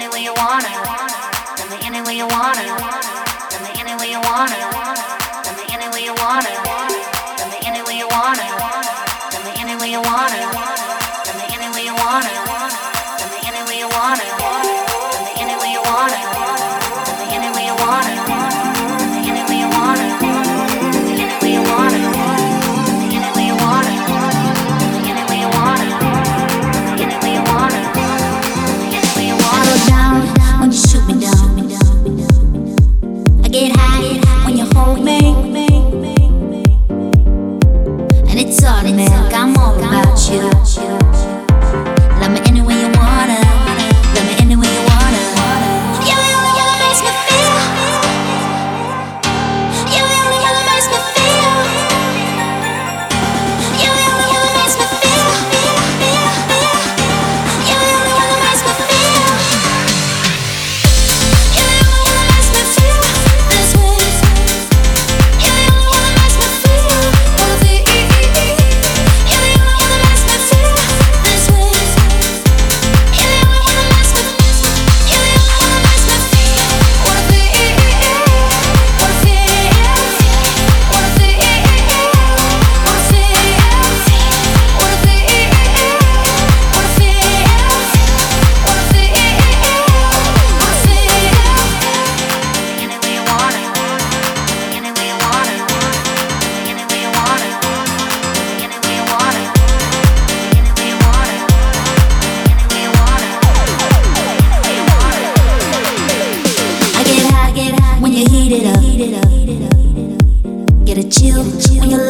way you wanna. Let me any way you wanna. Let me any way you wanna. Let me any way you wanna. Let me any way you wanna. Let me any way you wanna. Let me any way you wanna. Let me any way you wanna. Let me any way you wanna. Let me any way you wanna. Let me any way you wanna. Let me any way you wanna. Let me any way you wanna. Let me any way you wanna. Let me any way you wanna. I go down when you shoot me down. I get high when you hold me. And it's automatic, I'm all about you. Love me any way you wanna. Love me any way you wanna. You makes me feel. You makes me feel. You makes me feel. You makes me feel. You makes me feel this way. You makes me feel wanna be. You makes me feel this way. You makes me feel wanna be. Wanna feel. Wanna feel. Wanna feel. Wanna be. Wanna feel. Wanna feel. Wanna feel. Any way you wanna. Any way you wanna. Any way you wanna. Any way you wanna. Any way you wanna. Any way you wanna. I get high when you heat it up. Get a chill when you